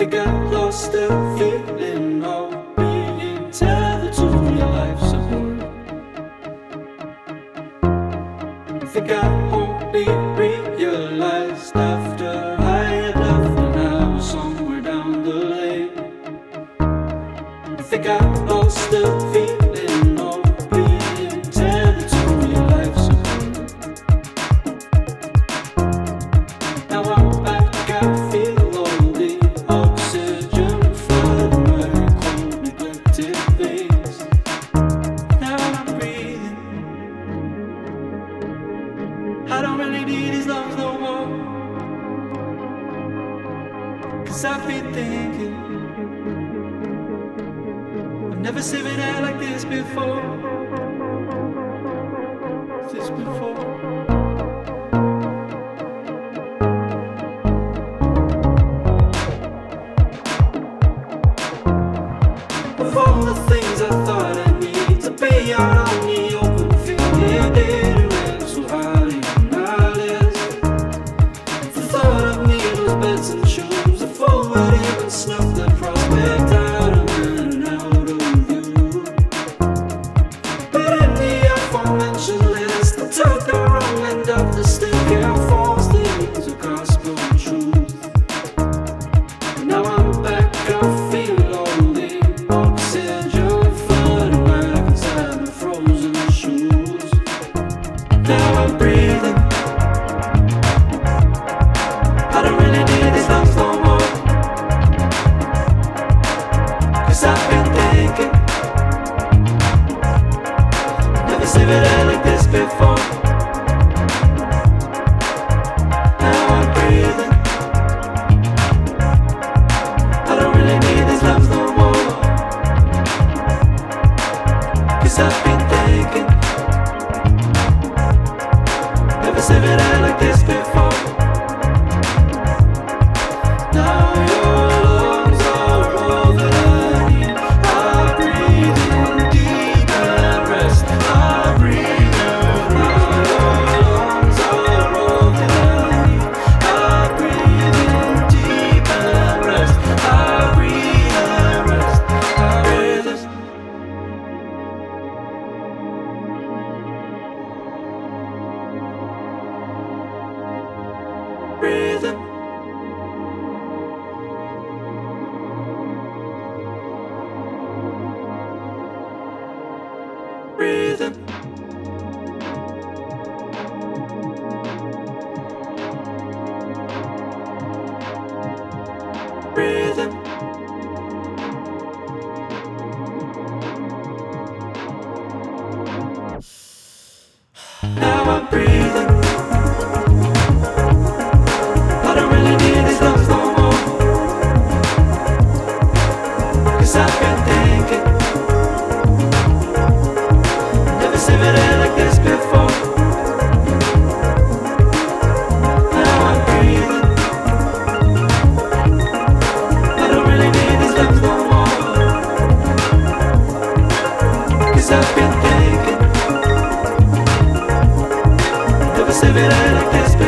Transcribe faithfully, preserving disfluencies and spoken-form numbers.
think I lost the feeling of being tethered to your life support. I think I only realized after I had left and I was somewhere down the lane. I think I lost the feeling of being tethered to your life support. Now I'm back, I feel all the oxygen flooding my cold, neglected veins. Now I'm breathing. I don't really need these lungs no more, 'cause I've been thinking I've never seen it out like this before. This before. Of all the things I thought I need to be out on the open field, yeah, didn't end so highly on my list. The thought of needles, beds and shoes, the forward even snuff the prospect out of and out of view. But in the aforementioned list, I took the wrong end of the stick and false things are gospel truth. Now I'm back, I feel all the oxygen flooding back inside my frozen shoes. Now I'm breathing. I don't really need these lungs no more, 'cause I've been thinking never seen it out like this before. Now I'm breathing. I don't really need these lungs no more, 'cause I've been thinking never seen it out like this before. Now your lungs are all that I need. I breathe in deep and rest. I breathe in. Now your lungs are all that I need. I breathe in deep and rest. I breathe and rest. I breathe in. Breathe in. Breathe in. Breathe in. Now I'm breathing. I don't really need these lungs no more, 'cause I've been thinking never seen it out like this before. Now I'm breathing. I don't really need these lungs no more, 'cause I've been thinking never seen it out like this before.